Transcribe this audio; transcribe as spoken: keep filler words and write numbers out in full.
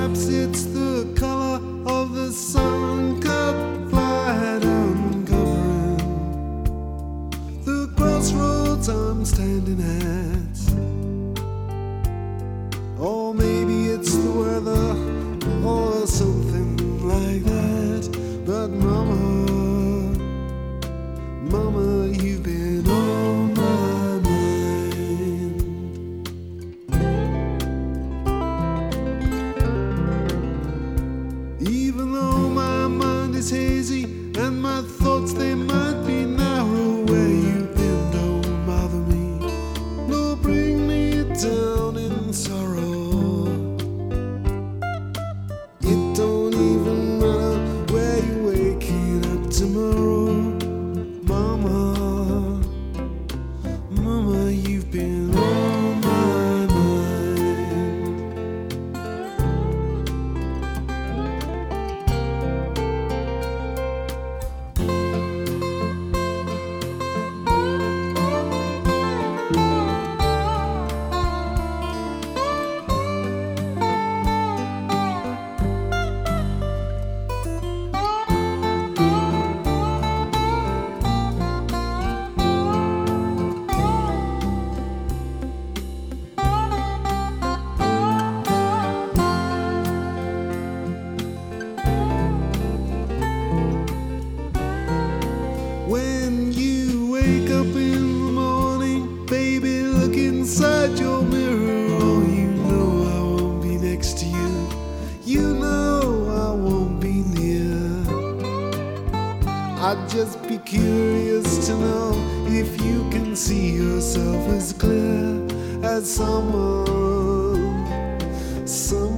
Perhaps it's the color of the sun-cut flight uncovering the crossroads I'm standing at. Or maybe it's the weather or something like that. But mama, mama, you've been on my mind. Even though my mind is hazy and my thoughts, they might be narrow, where you've been don't bother me, nor bring me down in sorrow. It don't even matter where you're waking up tomorrow. Mama, mama, you've been on my mind. When you wake up in the morning, baby, look inside your mirror. Oh, you know I won't be next to you. You know I won't be near. I'd just be curious to know if you can see yourself as clear as someone, someone